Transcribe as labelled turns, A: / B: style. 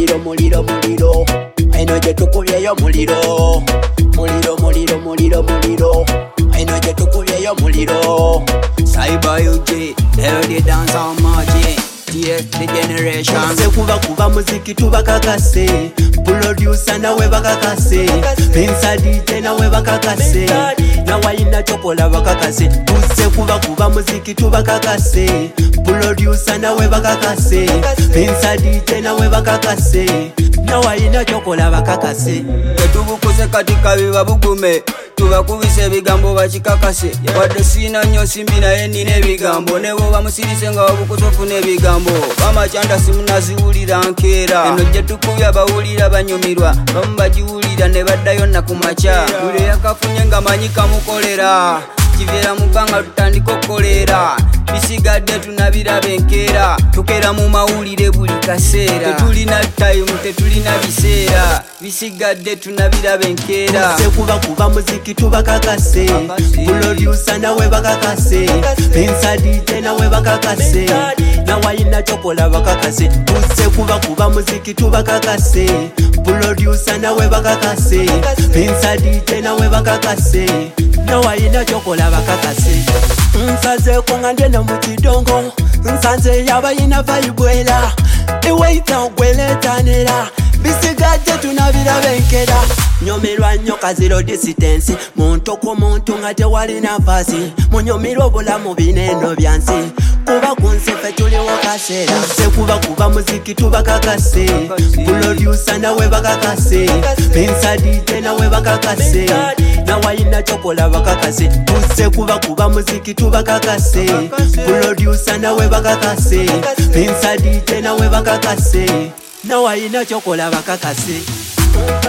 A: muliro muliro muliro aino gye tukubyeyo muliro muliro muliro muliro muliro aino gye tukubyeyo muliro Cyber UG Melody Dance on Margin the generation se kuba muziki tubakakase producer nawe bakakase Pensa DJ nawe bakakase na waina chokola bakakase tuse kuba muziki tubakakase producer nawe bakakase Pensa DJ nawe bakakase na waina chokola bakakase
B: tubukuse katika biba bugume tubakubise ebigambo bakikakase wadde sina nnyo simbi naye nina ebigambo ne bwoba musirise nga wabukutofuna ebigambo bamakyanda simunaziwulira nkeera eno gye tukubya bawulira banyumirwa bamu bagiwulira ne baddayo nnaku makya buli yakafunye nga manyi kamukolera kiveera mu bbanga tutandika okukolera bisigadde tunabiraba enkeera tukeera mu mawulire buli kaseera tetulina time tetulina biseera bisigadde tunabiraba enkeera
A: se kuba muziki tubakakase producer nawe bakakase Pensa DJ nawe bakakase na waina chokola bakakase tuse kuba muziki tubakakase producer nawe bakakase Pensa DJ nawe bakakase na waina chokola bakakase nsaze konga ndena mukidongo nsanze yabayina vibwela ewaita ogweletanira bisigadde tunabiraba enkera nyomerwa nnyo kaziro distance muntu ku muntu nga tewalina mpasi munyomirwa obulamu bineno byansi kuba kunsefe tuliwo kaseera se kuba muziki tubakakase producer nawe bakakase Pensa DJ nawe bakakase na waina chokola bakakase tuse kuba muziki tubakakase producer nawe bakakase Pensa DJ nawe bakakase na waina chokola bakakase